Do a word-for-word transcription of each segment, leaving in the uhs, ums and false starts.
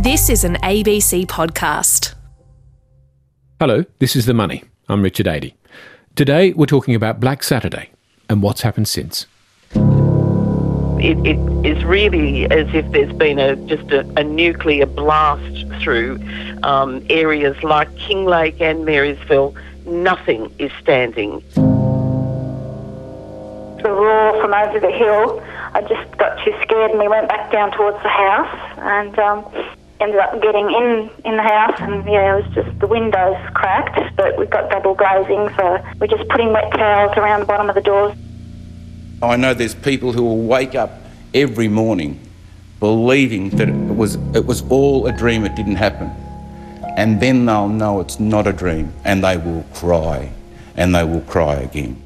This is an A B C podcast. Hello, this is The Money. I'm Richard Adey. Today we're talking about Black Saturday and what's happened since. It, it is really as if there's been a just a, a nuclear blast through um, areas like Kinglake and Marysville. Nothing is standing. The roar from over the hill, I just got too scared and we went back down towards the house and um, ended up getting in, in the house and yeah, it was just the windows cracked, but we've got double glazing, so we're just putting wet towels around the bottom of the doors. I know there's people who will wake up every morning believing that it was it was all a dream, it didn't happen. And then they'll know it's not a dream and they will cry and they will cry again.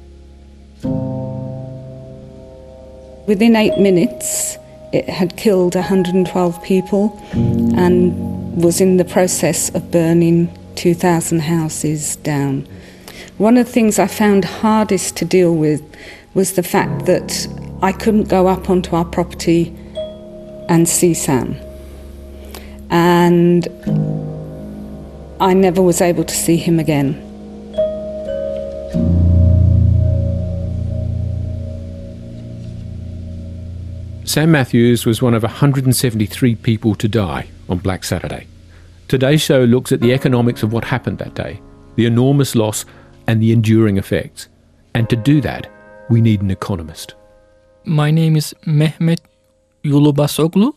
Within eight minutes, it had killed one hundred twelve people and was in the process of burning two thousand houses down. One of the things I found hardest to deal with was the fact that I couldn't go up onto our property and see Sam. And I never was able to see him again. Sam Matthews was one of one hundred seventy-three people to die on Black Saturday. Today's show looks at the economics of what happened that day, the enormous loss and the enduring effects. And to do that, we need an economist. My name is Mehmet Yulubasoglu,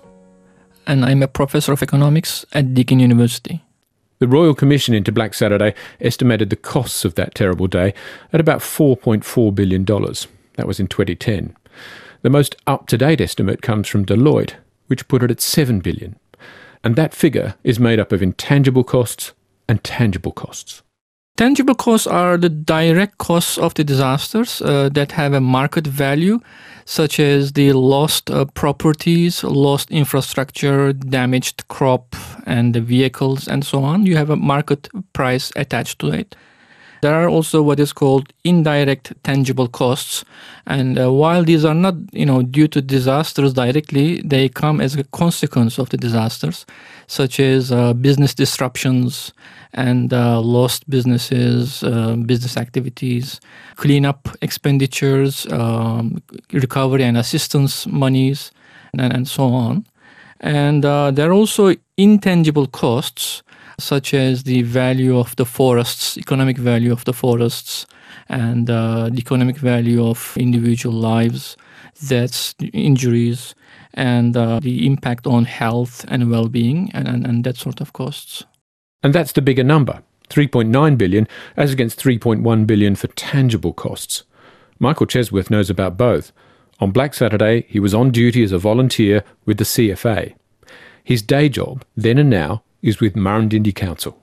and I'm a professor of economics at Deakin University. The Royal Commission into Black Saturday estimated the costs of that terrible day at about four point four billion dollars. That was in twenty ten. The most up-to-date estimate comes from Deloitte, which put it at seven billion dollars. And that figure is made up of intangible costs and tangible costs. Tangible costs are the direct costs of the disasters uh, that have a market value, such as the lost uh, properties, lost infrastructure, damaged crop and the vehicles and so on. You have a market price attached to it. There are also what is called indirect tangible costs. And uh, while these are not, you know, due to disasters directly, they come as a consequence of the disasters, such as uh, business disruptions and uh, lost businesses, uh, business activities, cleanup expenditures, um, recovery and assistance monies, and, and so on. And uh, there are also intangible costs, such as the value of the forests, economic value of the forests, and uh, the economic value of individual lives, deaths, injuries, and uh, the impact on health and well-being, and, and, and that sort of costs. And that's the bigger number, three point nine billion dollars as against three point one billion dollars for tangible costs. Michael Chesworth knows about both. On Black Saturday, he was on duty as a volunteer with the C F A. His day job, then and now, is with Murrindindi Council.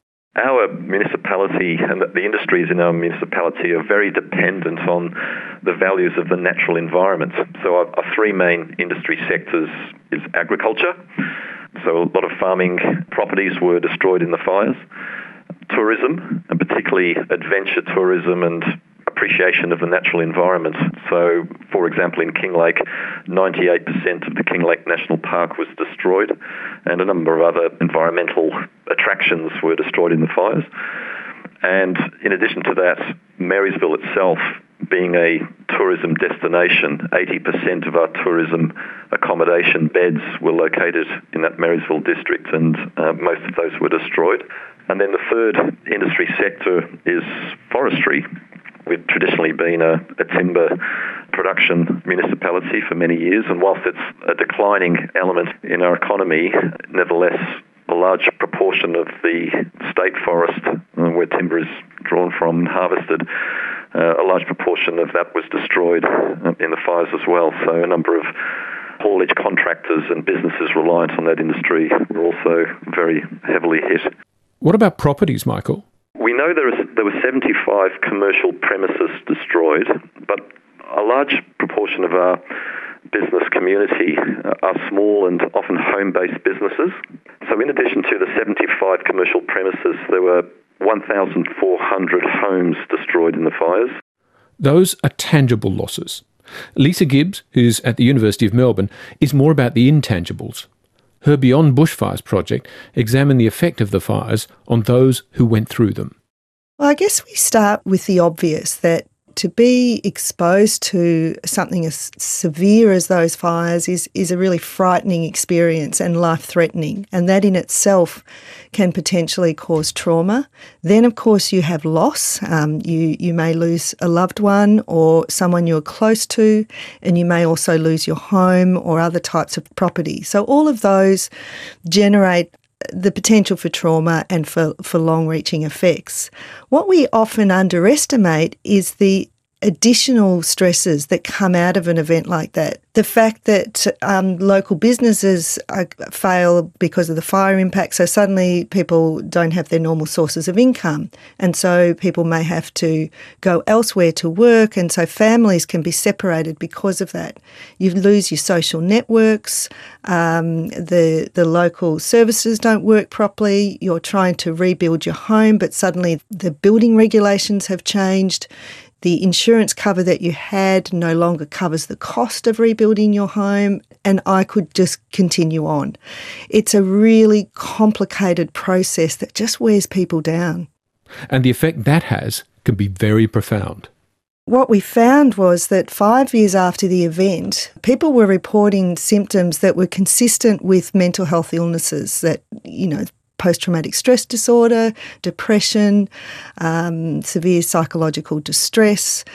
Our municipality and the industries in our municipality are very dependent on the values of the natural environment. So our, our three main industry sectors is agriculture. So a lot of farming properties were destroyed in the fires. Tourism, and particularly adventure tourism and appreciation of the natural environment. So, for example, in Kinglake, ninety-eight percent of the Kinglake National Park was destroyed, and a number of other environmental attractions were destroyed in the fires. And in addition to that, Marysville itself, being a tourism destination, eighty percent of our tourism accommodation beds were located in that Marysville district, and uh, most of those were destroyed. And then the third industry sector is forestry. We've traditionally been a, a timber production municipality for many years, and whilst it's a declining element in our economy, nevertheless, a large proportion of the state forest, uh, where timber is drawn from and harvested, uh, a large proportion of that was destroyed uh, in the fires as well. So a number of haulage contractors and businesses reliant on that industry were also very heavily hit. What about properties, Michael? We know there, is, there were seventy-five commercial premises destroyed, but a large proportion of our business community are small and often home-based businesses. So in addition to the seventy-five commercial premises, there were one thousand four hundred homes destroyed in the fires. Those are tangible losses. Lisa Gibbs, who's at the University of Melbourne, is more about the intangibles. her Beyond Bushfires project examined the effect of the fires on those who went through them. Well, I guess we start with the obvious, that to be exposed to something as severe as those fires is, is a really frightening experience and life-threatening, and that in itself can potentially cause trauma. Then, of course, you have loss. Um, you, you may lose a loved one or someone you're close to, and you may also lose your home or other types of property. So all of those generate the potential for trauma and for, for long-reaching effects. What we often underestimate is the additional stresses that come out of an event like that. The fact that um, local businesses uh, fail because of the fire impact, so suddenly people don't have their normal sources of income, and so people may have to go elsewhere to work, and so families can be separated because of that. You lose your social networks, um, the, the local services don't work properly, you're trying to rebuild your home, but suddenly the building regulations have changed. The insurance cover that you had no longer covers the cost of rebuilding your home, and I could just continue on. It's a really complicated process that just wears people down. And the effect that has can be very profound. What we found was that five years after the event, people were reporting symptoms that were consistent with mental health illnesses, that, you know, post-traumatic stress disorder, depression, um, severe psychological distress.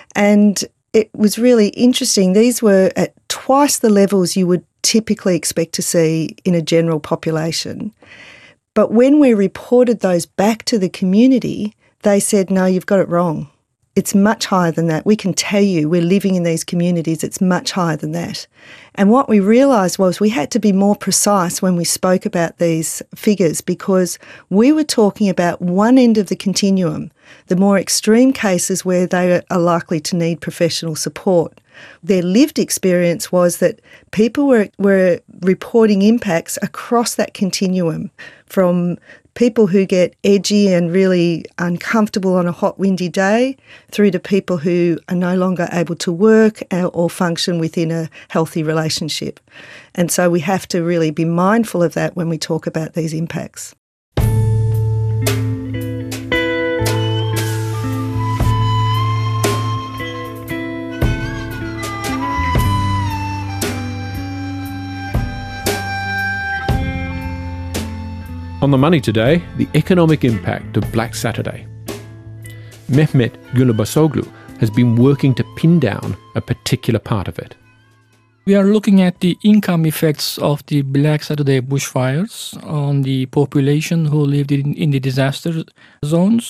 And it was really interesting. These were at twice the levels you would typically expect to see in a general population. But when we reported those back to the community, they said, no, you've got it wrong. It's much higher than that. We can tell you, we're living in these communities, it's much higher than that. And what we realised was we had to be more precise when we spoke about these figures, because we were talking about one end of the continuum, the more extreme cases where they are likely to need professional support. Their lived experience was that people were, were reporting impacts across that continuum, from people who get edgy and really uncomfortable on a hot, windy day, through to people who are no longer able to work or function within a healthy relationship. And so we have to really be mindful of that when we talk about these impacts. On The Money today, the economic impact of Black Saturday. Mehmet Gulabasoglu has been working to pin down a particular part of it. We are looking at the income effects of the Black Saturday bushfires on the population who lived in, in the disaster zones.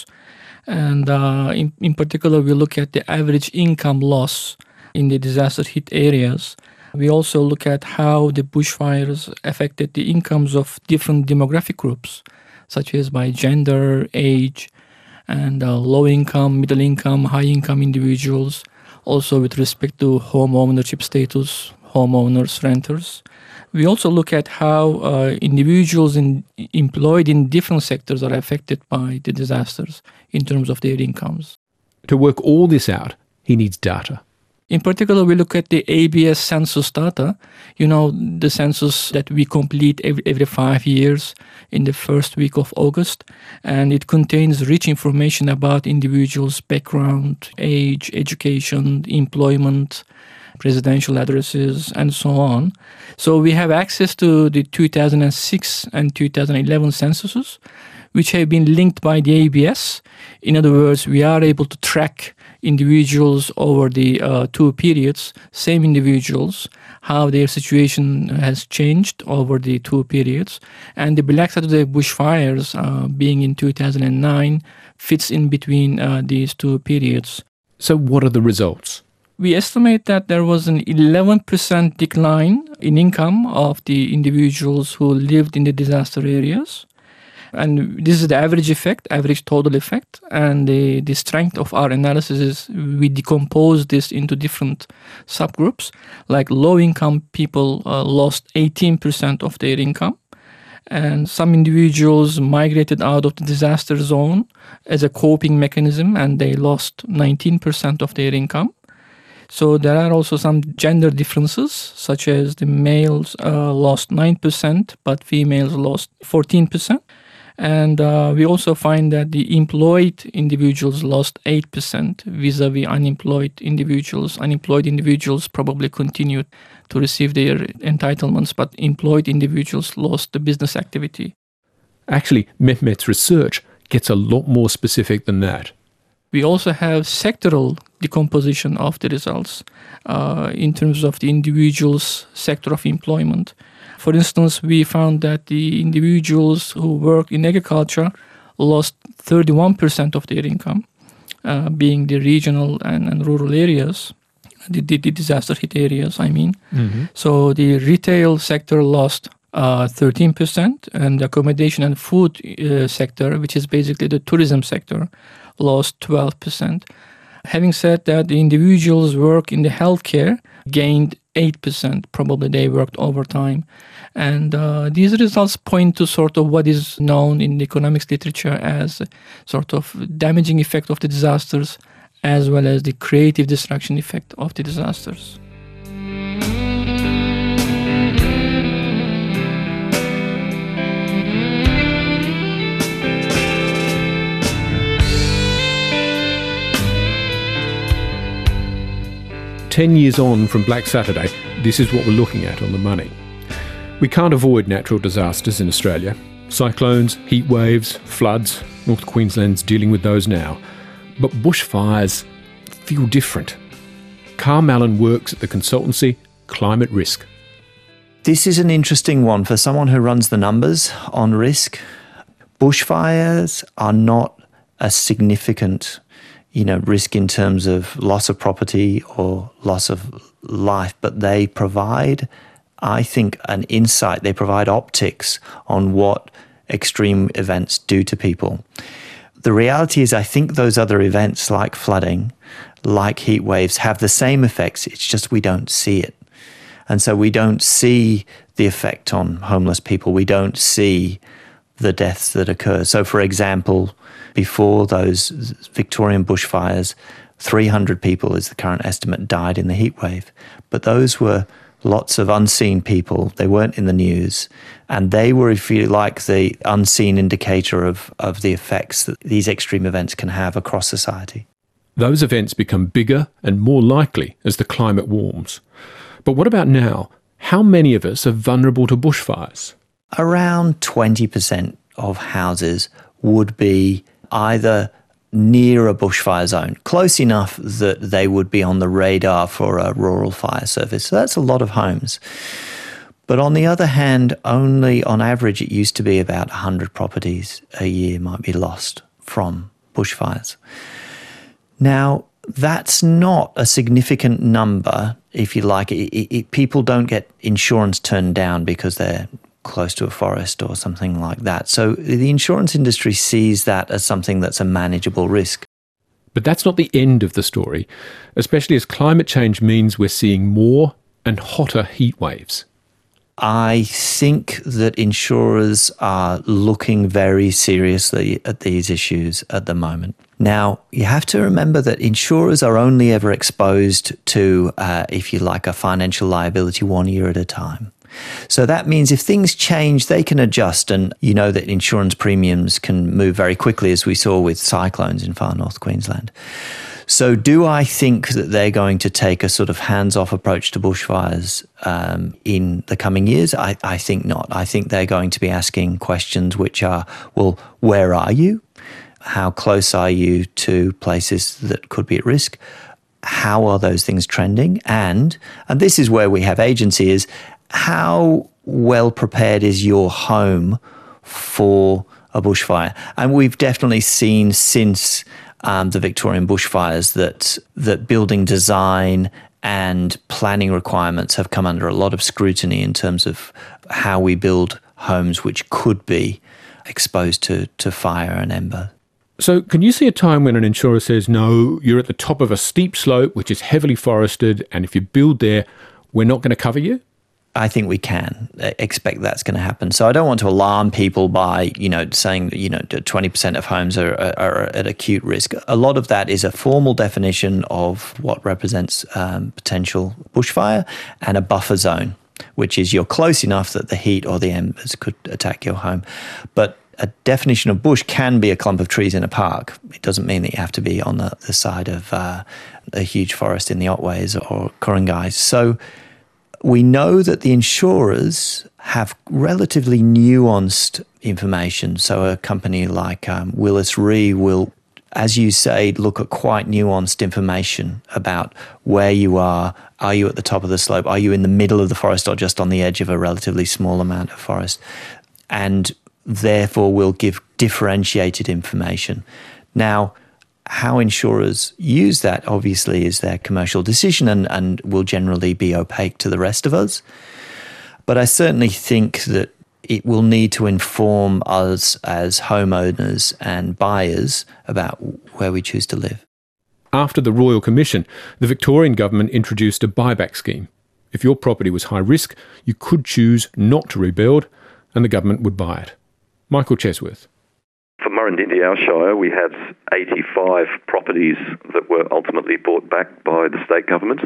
And uh, in, in particular, we look at the average income loss in the disaster hit areas. We also look at how the bushfires affected the incomes of different demographic groups, such as by gender, age, and uh, low-income, middle-income, high-income individuals, also with respect to home ownership status, homeowners, renters. We also look at how uh, individuals in, employed in different sectors are affected by the disasters in terms of their incomes. To work all this out, he needs data. In particular, we look at the A B S census data, you know, the census that we complete every, every five years in the first week of August. And it contains rich information about individuals' background, age, education, employment, residential addresses, and so on. So we have access to the two thousand six and two thousand eleven censuses, which have been linked by the A B S. In other words, we are able to track individuals over the uh, two periods, same individuals, how their situation has changed over the two periods. And the Black Saturday bushfires, uh, being in two thousand nine, fits in between uh, these two periods. So what are the results? We estimate that there was an eleven percent decline in income of the individuals who lived in the disaster areas. And this is the average effect, average total effect. And the, the strength of our analysis is we decompose this into different subgroups. Like low-income people uh, lost eighteen percent of their income. And some individuals migrated out of the disaster zone as a coping mechanism, and they lost nineteen percent of their income. So there are also some gender differences, such as the males uh, lost nine percent, but females lost fourteen percent. And uh, we also find that the employed individuals lost eight percent vis-a-vis unemployed individuals. Unemployed individuals probably continued to receive their entitlements, but employed individuals lost the business activity. Actually, Mehmet's research gets a lot more specific than that. We also have sectoral decomposition of the results uh, in terms of the individual's sector of employment. For instance, we found that the individuals who work in agriculture lost thirty-one percent of their income, uh, being the regional and, and rural areas, the, the, the disaster-hit areas, I mean. Mm-hmm. So the retail sector lost uh, thirteen percent, and the accommodation and food uh, sector, which is basically the tourism sector, lost twelve percent. Having said that, the individuals work in the healthcare gained eight percent. Probably they worked overtime. And uh, these results point to sort of what is known in the economics literature as a sort of damaging effect of the disasters, as well as the creative destruction effect of the disasters. Ten years on from Black Saturday, this is what we're looking at on the money. We can't avoid natural disasters in Australia. Cyclones, heat waves, floods. North Queensland's dealing with those now. But bushfires feel different. Carl Mallon works at the consultancy Climate Risk. This is an interesting one for someone who runs the numbers on risk. Bushfires are not a significant you know, risk in terms of loss of property or loss of life, but they provide, I think, an insight. They provide optics on what extreme events do to people. The reality is, I think those other events like flooding, like heat waves, have the same effects. It's just we don't see it. And so we don't see the effect on homeless people. We don't see the deaths that occur. So, for example, before those Victorian bushfires, three hundred people is the current estimate died in the heat wave. But those were lots of unseen people. They weren't in the news. And they were, if you like, the unseen indicator of, of the effects that these extreme events can have across society. Those events become bigger and more likely as the climate warms. But what about now? How many of us are vulnerable to bushfires? Around twenty percent of houses would be either near a bushfire zone, close enough that they would be on the radar for a rural fire service. So that's a lot of homes. But on the other hand, only on average it used to be about one hundred properties a year might be lost from bushfires. Now, that's not a significant number, if you like. It, it, it, people don't get insurance turned down because they're close to a forest or something like that. So the insurance industry sees that as something that's a manageable risk. But that's not the end of the story, especially as climate change means we're seeing more and hotter heat waves. I think that insurers are looking very seriously at these issues at the moment. Now, you have to remember that insurers are only ever exposed to, uh, if you like, a financial liability one year at a time. So that means if things change, they can adjust. And you know that insurance premiums can move very quickly, as we saw with cyclones in far north Queensland. So do I think that they're going to take a sort of hands-off approach to bushfires um, in the coming years? I, I think not. I think they're going to be asking questions which are, well, where are you? How close are you to places that could be at risk? How are those things trending? And, and this is where we have agency, is how well prepared is your home for a bushfire? And we've definitely seen since um, the Victorian bushfires that that building design and planning requirements have come under a lot of scrutiny in terms of how we build homes which could be exposed to, to fire and ember. So can you see a time when an insurer says, no, you're at the top of a steep slope which is heavily forested, and if you build there, we're not going to cover you? I think we can expect that's going to happen. So I don't want to alarm people by, you know, saying that, you know, twenty percent of homes are, are, are at acute risk. A lot of that is a formal definition of what represents um, potential bushfire and a buffer zone, which is you're close enough that the heat or the embers could attack your home. But a definition of bush can be a clump of trees in a park. It doesn't mean that you have to be on the, the side of uh, a huge forest in the Otways or Ku-ring-gai. So we know that the insurers have relatively nuanced information. So a company like um, Willis Re will, as you say, look at quite nuanced information about where you are. Are you at the top of the slope? Are you in the middle of the forest or just on the edge of a relatively small amount of forest? And therefore will give differentiated information. Now, how insurers use that obviously is their commercial decision and, and will generally be opaque to the rest of us. But I certainly think that it will need to inform us as homeowners and buyers about where we choose to live. After the Royal Commission, the Victorian government introduced a buyback scheme. If your property was high risk, you could choose not to rebuild and the government would buy it. Michael Chesworth. For Murrindindi, our shire, we had eighty-five properties that were ultimately bought back by the state government.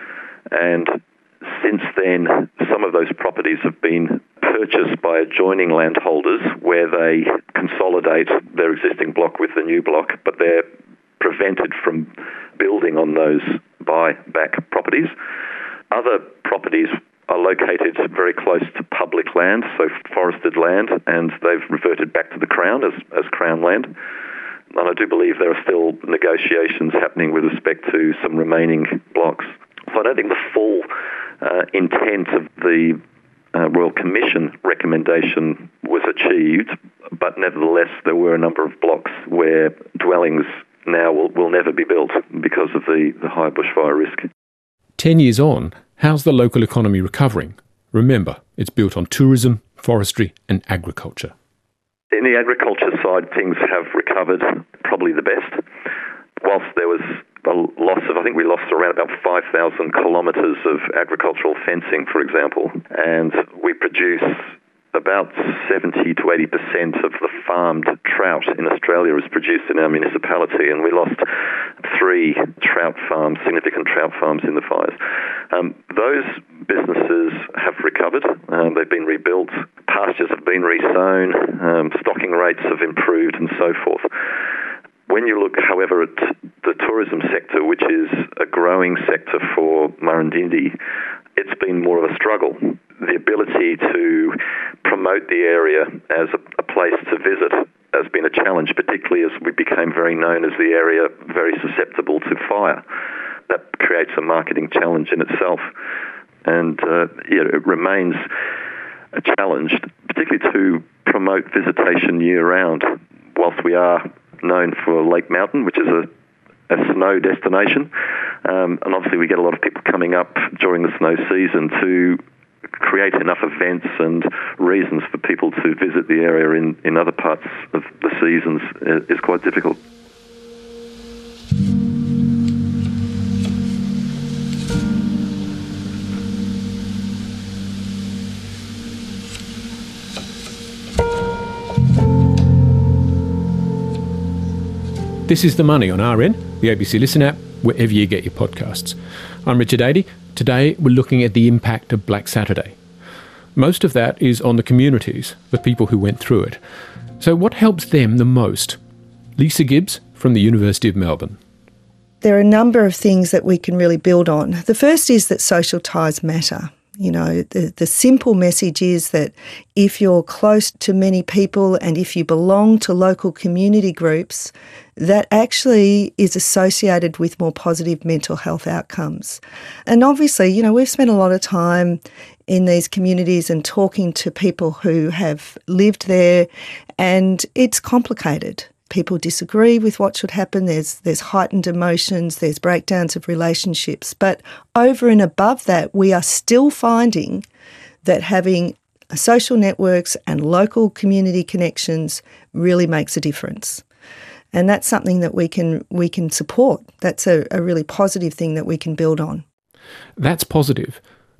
And since then, some of those properties have been purchased by adjoining landholders where they consolidate their existing block with the new block, but they're prevented from building on those buy-back properties. Other properties are located very close to public land, so forested land, and they've reverted back to the Crown as, as Crown land. And I do believe there are still negotiations happening with respect to some remaining blocks. So I don't think the full uh, intent of the uh, Royal Commission recommendation was achieved, but nevertheless there were a number of blocks where dwellings now will, will never be built because of the, the high bushfire risk. Ten years on, how's the local economy recovering? Remember, it's built on tourism, forestry and agriculture. In the agriculture side, things have recovered probably the best. Whilst there was a loss of, I think we lost around about five thousand kilometres of agricultural fencing, for example, and we produce about seventy to eighty percent of the farmed trout in Australia is produced in our municipality, and we lost three trout farms, significant trout farms in the fires. Um, those businesses have recovered. Um, they've been rebuilt. Pastures have been resown. Um, stocking rates have improved and so forth. When you look, however, at the tourism sector, which is a growing sector for Murrindindi, it's been more of a struggle. The ability to promote the area as a, a place to visit has been a challenge, particularly as we became very known as the area very susceptible to fire. That creates a marketing challenge in itself. And uh, yeah, it remains a challenge, particularly to promote visitation year-round. Whilst we are known for Lake Mountain, which is a a snow destination, um, and obviously we get a lot of people coming up during the snow season to create enough events and reasons for people to visit the area in, in other parts of the seasons is quite difficult. This is The Money on R N, the A B C Listen app, wherever you get your podcasts. I'm Richard Adey. Today we're looking at the impact of Black Saturday. Most of that is on the communities, the people who went through it. So what helps them the most? Lisa Gibbs from the University of Melbourne. There are a number of things that we can really build on. The first is that social ties matter. You know, the, the simple message is that if you're close to many people and if you belong to local community groups, that actually is associated with more positive mental health outcomes. And obviously, you know, we've spent a lot of time in these communities and talking to people who have lived there, and it's complicated. People disagree with what should happen. There's there's heightened emotions, there's breakdowns of relationships. But over and above that, we are still finding that having social networks and local community connections really makes a difference. And that's something that we can we can support. That's a, a really positive thing that we can build on. That's positive.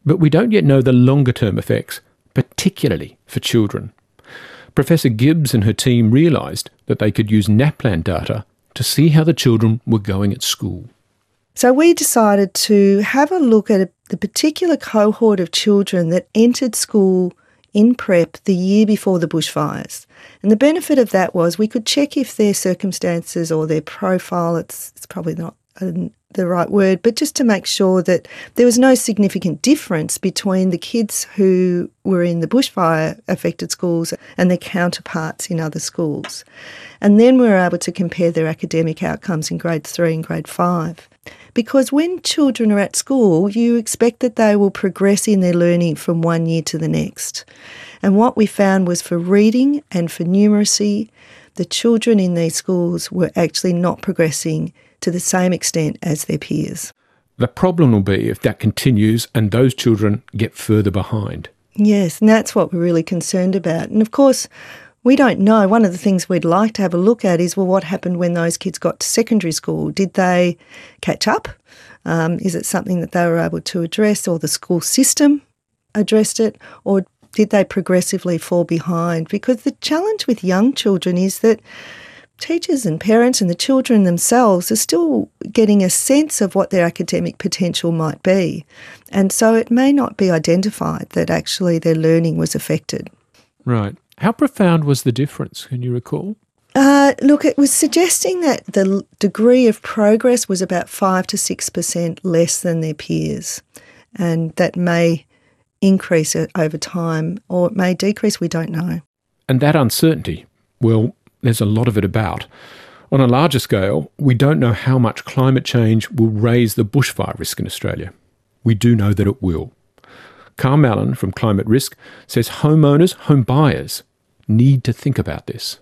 But we don't yet know the longer-term effects, particularly for children. Professor Gibbs and her team realised that they could use NAPLAN data to see how the children were going at school. So we decided to have a look at a, the particular cohort of children that entered school in prep the year before the bushfires. And the benefit of that was we could check if their circumstances or their profile, it's, it's probably not a, the right word, but just to make sure that there was no significant difference between the kids who were in the bushfire-affected schools and their counterparts in other schools. And then we were able to compare their academic outcomes in grade three and grade five. Because when children are at school, you expect that they will progress in their learning from one year to the next. And what we found was for reading and for numeracy, the children in these schools were actually not progressing to the same extent as their peers. The problem will be if that continues and those children get further behind. Yes, and that's what we're really concerned about. And of course, we don't know. One of the things we'd like to have a look at is, well, what happened when those kids got to secondary school? Did they catch up? Um, is it something that they were able to address, or the school system addressed it? Or did they progressively fall behind? Because the challenge with young children is that teachers and parents and the children themselves are still getting a sense of what their academic potential might be. And so it may not be identified that actually their learning was affected. Right. How profound was the difference? Can you recall? Uh, look, it was suggesting that the degree of progress was about five to six percent less than their peers, and that may increase over time or it may decrease, we don't know. And that uncertainty, well, there's a lot of it about. On a larger scale, we don't know how much climate change will raise the bushfire risk in Australia. We do know that it will. Carl Mallon from Climate Risk says homeowners, home buyers, need to think about this.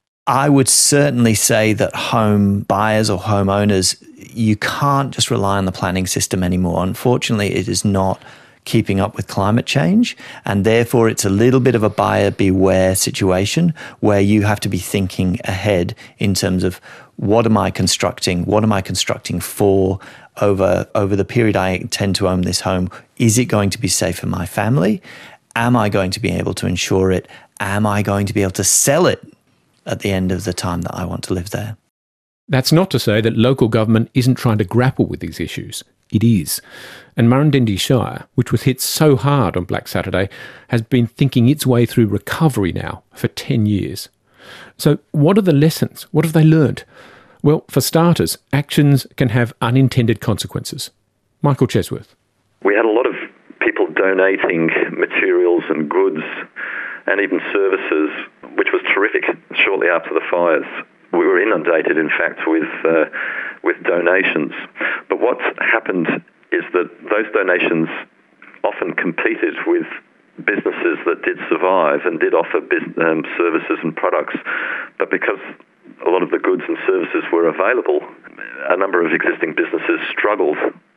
I would certainly say that home buyers or homeowners, you can't just rely on the planning system anymore. Unfortunately, it is not keeping up with climate change, and therefore it's a little bit of a buyer beware situation where you have to be thinking ahead in terms of what am I constructing, what am I constructing for over over the period I intend to own this home. Is it going to be safe for my family? Am I going to be able to insure it? Am I going to be able to sell it at the end of the time that I want to live there? That's not to say that local government isn't trying to grapple with these issues. It is. And Murrumbidgee Shire, which was hit so hard on Black Saturday, has been thinking its way through recovery now for ten years. So what are the lessons? What have they learned? Well, for starters, actions can have unintended consequences. Michael Chesworth. We had a lot of people donating materials and goods and even services, which was terrific shortly after the fires. We were inundated, in fact, with uh, with donations. But what's happened is that those donations often competed with businesses that did survive and did offer business, um, services and products. But because a lot of the goods and services were available, a number of existing businesses struggled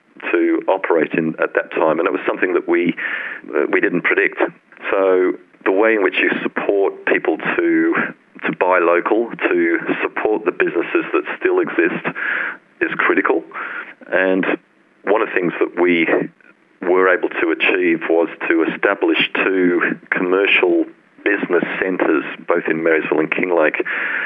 to operate in at that time, and it was something that we uh, we didn't predict. So the way in which you support people to to buy local, to support the businesses that still exist, is critical. And one of the things that we were able to achieve was to establish two commercial business centres, both in Marysville and Kinglake.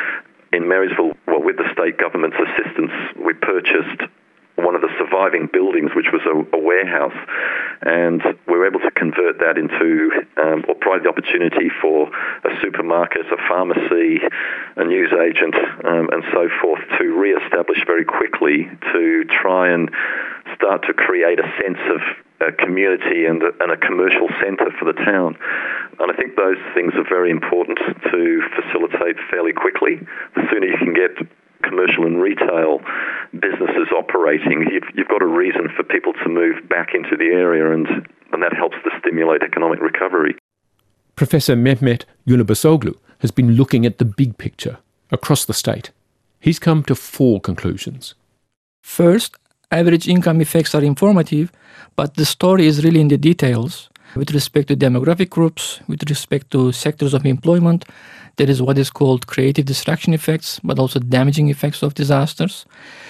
In Marysville, well, with the state government's assistance, we purchased one of the surviving buildings, which was a, a warehouse, and we were able to convert that into, um, or provide the opportunity for a supermarket, a pharmacy, a newsagent, um, and so forth to re-establish very quickly to try and start to create a sense of a community and a, and a commercial centre for the town. And I think those things are very important to facilitate fairly quickly. The sooner you can get commercial and retail businesses operating, you've, you've got a reason for people to move back into the area, and, and that helps to stimulate economic recovery. Professor Mehmet Yunusoglu has been looking at the big picture across the state. He's come to four conclusions. First, average income effects are informative, but the story is really in the details. With respect to demographic groups, with respect to sectors of employment, There is what is called creative destruction effects, but also damaging effects of disasters.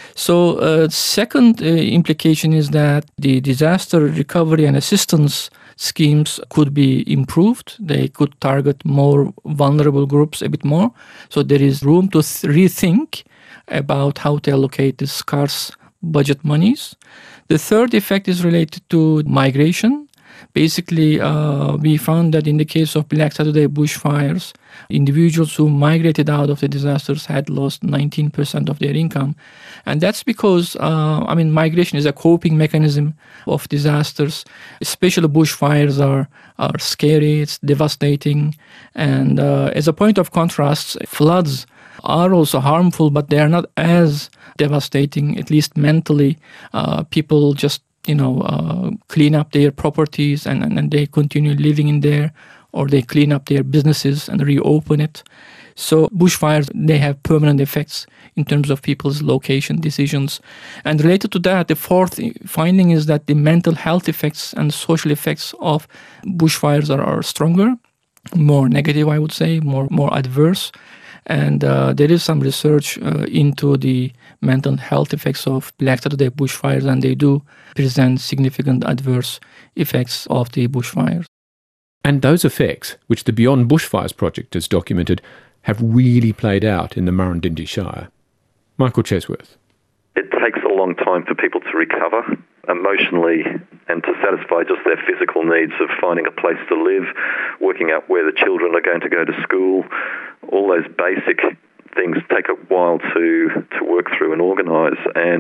So uh, second uh, implication is that the disaster recovery and assistance schemes could be improved. They could target more vulnerable groups a bit more. So there is room to th- rethink about how to allocate the scarce budget monies. The third effect is related to migration. Basically, uh, we found that in the case of Black Saturday bushfires, individuals who migrated out of the disasters had lost nineteen percent of their income. And that's because, uh, I mean, migration is a coping mechanism of disasters. Especially bushfires are, are scary, it's devastating. And uh, as a point of contrast, floods are also harmful, but they are not as devastating, at least mentally. Uh, people just you know, uh, clean up their properties and, and, and they continue living in there, or they clean up their businesses and reopen it. So bushfires, they have permanent effects in terms of people's location decisions. And related to that, the fourth finding is that the mental health effects and social effects of bushfires are, are stronger, more negative, I would say, more, more adverse. And uh, there is some research uh, into the mental health effects of Black Saturday bushfires, and they do present significant adverse effects of the bushfires. And those effects, which the Beyond Bushfires project has documented, have really played out in the Murrumbidgee Shire. Michael Chesworth. It takes a long time for people to recover emotionally and to satisfy just their physical needs of finding a place to live, working out where the children are going to go to school. All those basic things take a while to, to work through and organise. And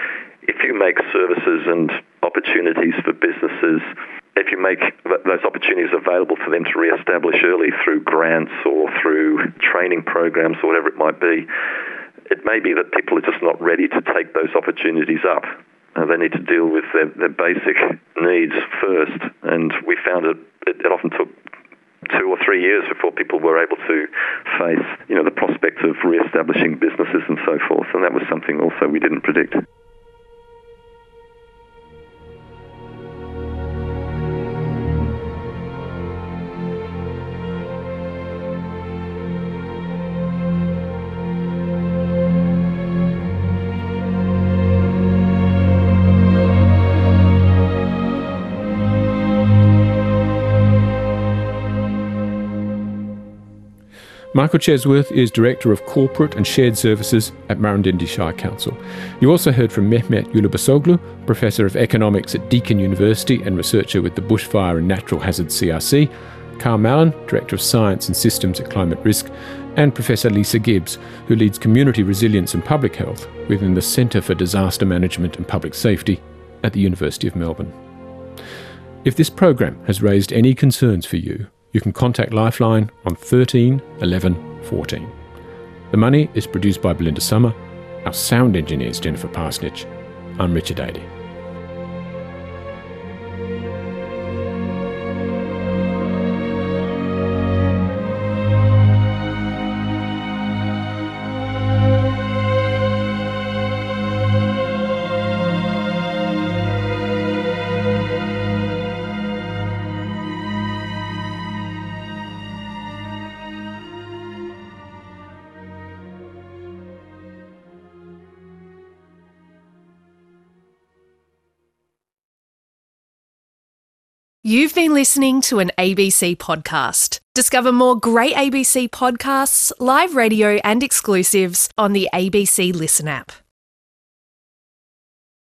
if you make services and opportunities for businesses, if you make those opportunities available for them to re-establish early through grants or through training programs or whatever it might be, it may be that people are just not ready to take those opportunities up. Uh, they need to deal with their, their basic needs first. And we found it, it, it often took two or three years before people were able to face, you know, the prospect of re-establishing businesses and so forth. And that was something also we didn't predict. Michael Chesworth is Director of Corporate and Shared Services at Murrumbidgee Shire Council. You also heard from Mehmet Yulubasoglu, Professor of Economics at Deakin University and researcher with the Bushfire and Natural Hazards C R C, Carl Mallon, Director of Science and Systems at Climate Risk, and Professor Lisa Gibbs, who leads Community Resilience and Public Health within the Centre for Disaster Management and Public Safety at the University of Melbourne. If this program has raised any concerns for you, you can contact Lifeline on thirteen eleven fourteen. The Money is produced by Belinda Summer. Our sound engineer is Jennifer Parsnich. I'm Richard Adey. You've been listening to an A B C podcast. Discover more great A B C podcasts, live radio and exclusives on the A B C Listen app.